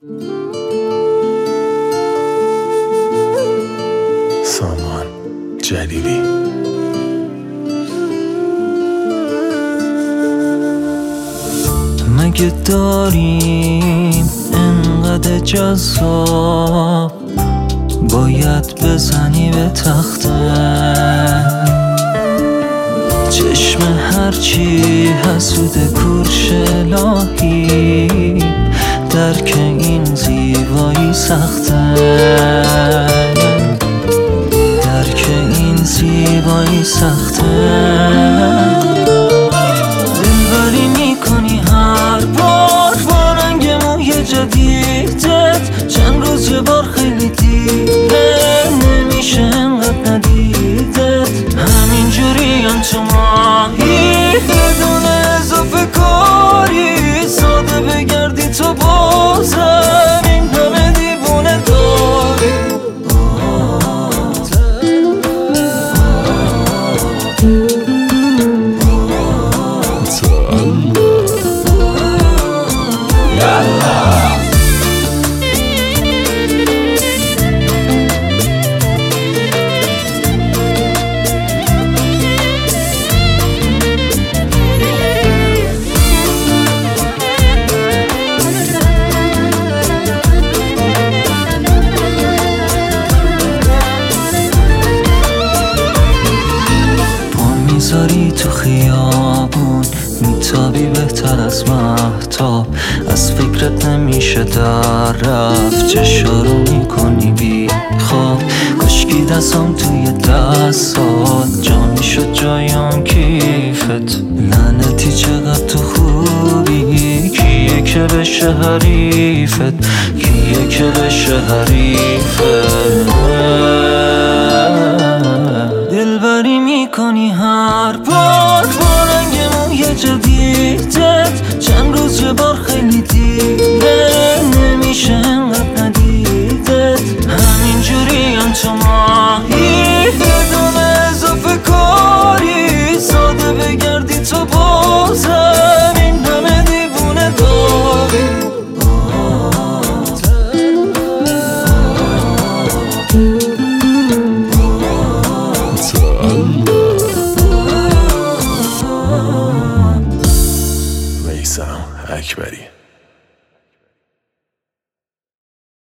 سامان جلیلی. مگه داریم انقدر جذاب باید بزنی به تخته؟ چشم هرچی حسود کورش الهی درک این زیبایی سخته، درک این زیبایی سخته. دلبری میکنی هر بار با رنگ موی جدیدت، چند روز یه بار خیلی دیره نمیشه انقدر ندیدت. همینجوری هم تو ماهی بدون اضافه کاری، ساده بگردی تو بازم این همه دیوونه داری. میذاری تو خیابون میتابی بهتر از مهتاب، از فکرت نمیشه در رفت، چشارو میکنی بی خواب. کاشکی دستم توی دستات جا میشد جایم کیفت. لعنتی چقدر تو خوبی، کیه که بشه حریفت، کیه که بشه حریفت.